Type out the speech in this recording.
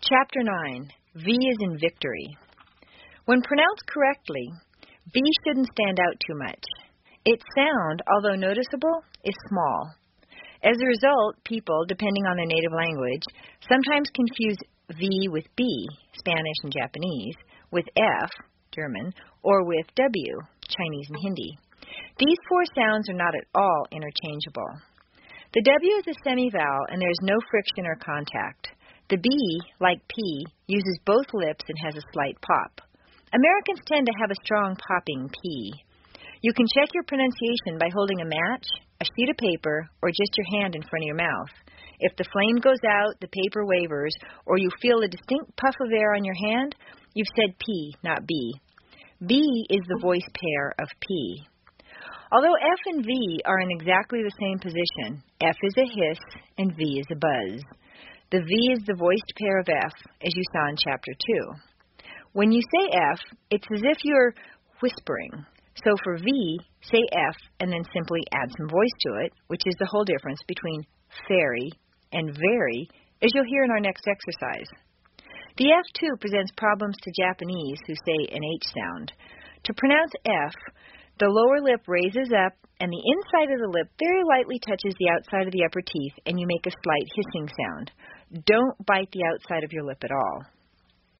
Chapter 9. V is in victory. When pronounced correctly, V shouldn't stand out too much. Its sound, although noticeable, is small. As a result, people, depending on their native language, sometimes confuse V with B, Spanish and Japanese, with F, German, or with W, Chinese and Hindi. These four sounds are not at all interchangeable. The W is a semivowel and there is no friction or contact. The B, like P, uses both lips and has a slight pop. Americans tend to have a strong popping P. You can check your pronunciation by holding a match, a sheet of paper, or just your hand in front of your mouth. If the flame goes out, the paper wavers, or you feel a distinct puff of air on your hand, you've said P, not B. B is the voice pair of P. Although F and V are in exactly the same position, F is a hiss and V is a buzz. The V is the voiced pair of F, as you saw in Chapter 2. When you say F, it's as if you're whispering. So for V, say F and then simply add some voice to it, which is the whole difference between fairy and very, as you'll hear in our next exercise. The F, too, presents problems to Japanese who say an H sound. To pronounce F, the lower lip raises up and the inside of the lip very lightly touches the outside of the upper teeth and you make a slight hissing sound. Don't bite the outside of your lip at all.